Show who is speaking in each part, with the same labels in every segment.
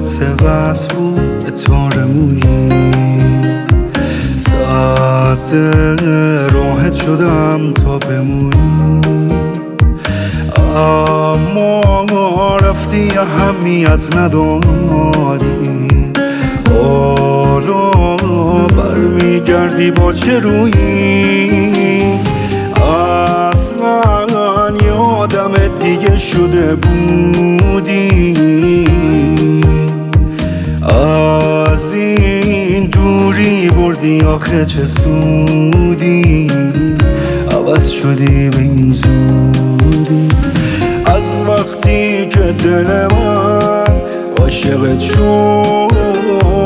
Speaker 1: رابطه وصل بود به تار مویی. ساعت راحت شدم تا بمونی، اما رفتی اهمیت ندادی. حالا برمیگردی با چه رویی؟ اصلا یادمت دیگه شده بودی. از این دوری بردی آخه چه سودی؟ عوض شدی به این زودی. از وقتی که دل من عاشقت شد،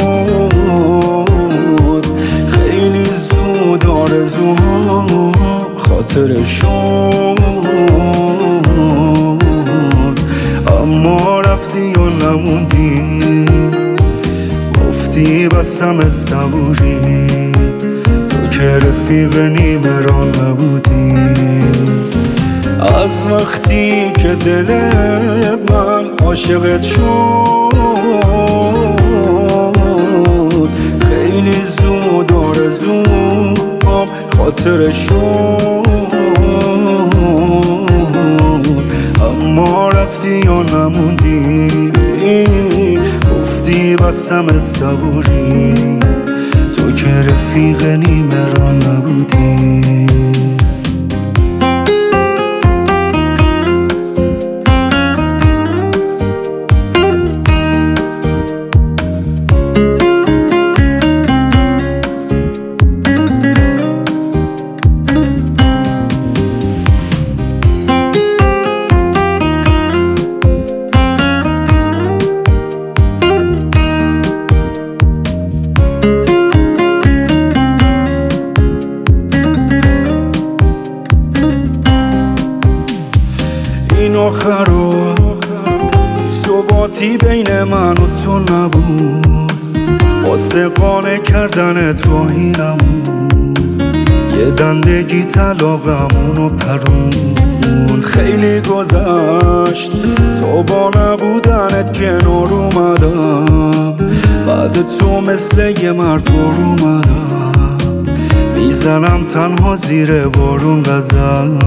Speaker 1: خیلی زود آرزوها خاطر شد. اما رفتی و نموندی، گفتی بسم صبوری، تو که رفیق نیمه را نبودی. از وقتی که دل من عاشقت شد، خیلی زود آرزوام خاطر شد. اما رفتی و نموندی، گفتی بسم صبوری، تو که رفیق نیمه را نبودی. این آخر ثباتی بین من و تو نبود، واسه قانع کردنت راهی نمود. یه دندگی طلاقمونو پروند، خیلی گذشت تا با نبودنت کنار اومدم. بعد تو مثل یه مرد بار اومدم، میزنم تنها زیر بارون قدم.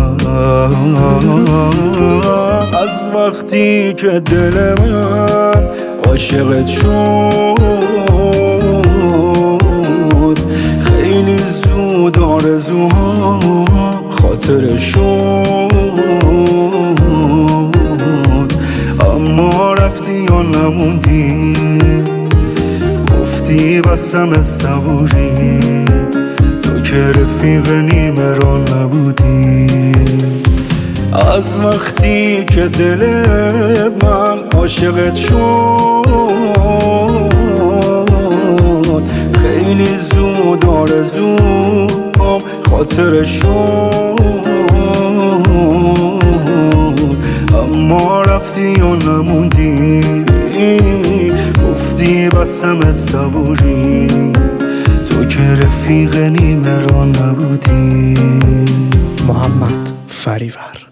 Speaker 1: از وقتی که دل من عاشقت شد، خیلی زود آرزوها خاطر شد. اما رفتی و نموندی، گفتی بسم صبوری، تو که رفیق نیمه را نبودی. از وقتی که دل من عاشقت شد، خیلی زود آرزوام خاطر شد. اما رفتی و نموندی، گفتی بسم صبوری، تو که رفیق نیمه را نبودی.
Speaker 2: محمد فریور.